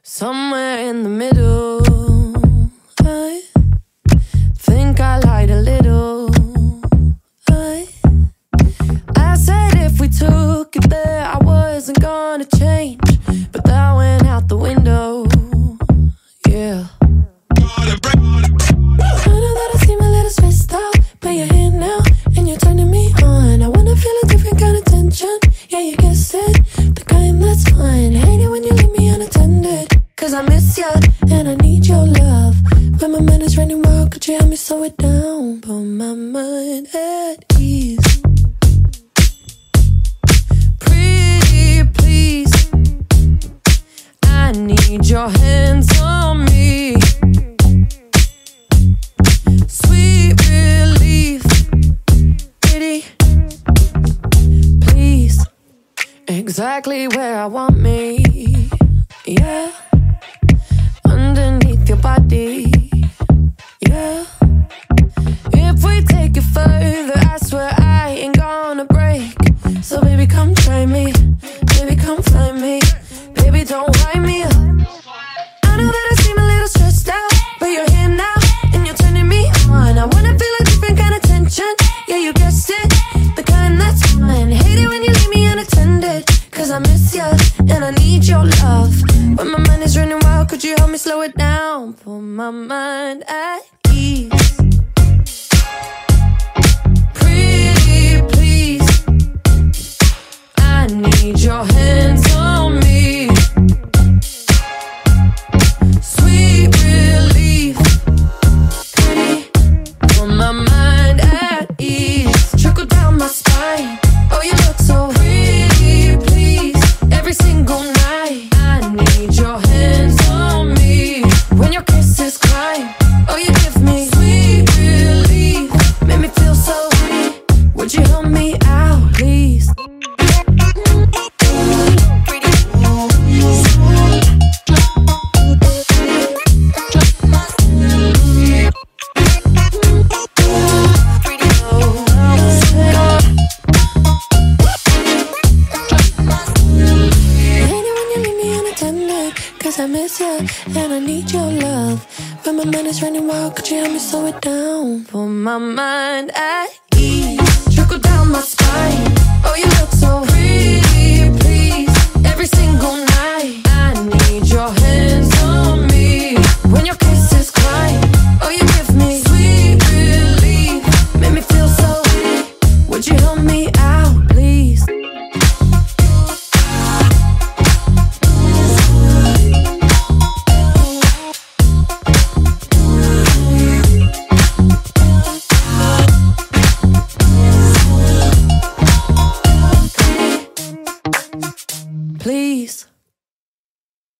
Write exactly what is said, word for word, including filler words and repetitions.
Somewhere in the middle, I think I lied a little. I, I said if we took it there, I wasn't gonna change, but that went out the window. Yeah. I know that I seem a little stressed out, but you're here now and you're turning me on. I wanna feel a different kind of tension. Yeah, you guessed it, the kind that's fine. Hate it when you leave me unattended, cause I miss ya and I need your love. When my mind is running wild, could you help me slow it down? Put my mind at ease. Pretty please, I need your hands on me. Sweet relief. Pretty please, exactly where I want me. Yeah, underneath your body. Yeah, if we take it further, I swear I ain't gonna break. So baby, come try me. Baby, come find me. Baby, don't wind me up. I know that I seem a little stressed out, but you're here now and you're turning me on. I wanna feel a different kind of tension. Yeah, you guessed it, the kind that's fine. Hate it when you leave me unattended, cause I miss ya and I need your love. When my mind is running wild, could you help me slow it down? Put my mind at ease. Pretty please, I need your hands on me. Sweet relief. Pretty, put my mind at ease. Trickle down my spine. Oh, you look so pretty please. Every single night I need your hands on me. When your kisses climb, oh, you give me sweet relief. Make me feel so weak. Would you help me out, please? Cause I miss ya and I need your love. When my mind is running wild, could you help me slow it down? Put my mind at ease. Trickle down my spine. Oh, you look so pretty, please. Every single night I need your hands on me. When your kisses climb, oh, you give me sweet relief. Make me feel so weak. Would you help me out, please? Please.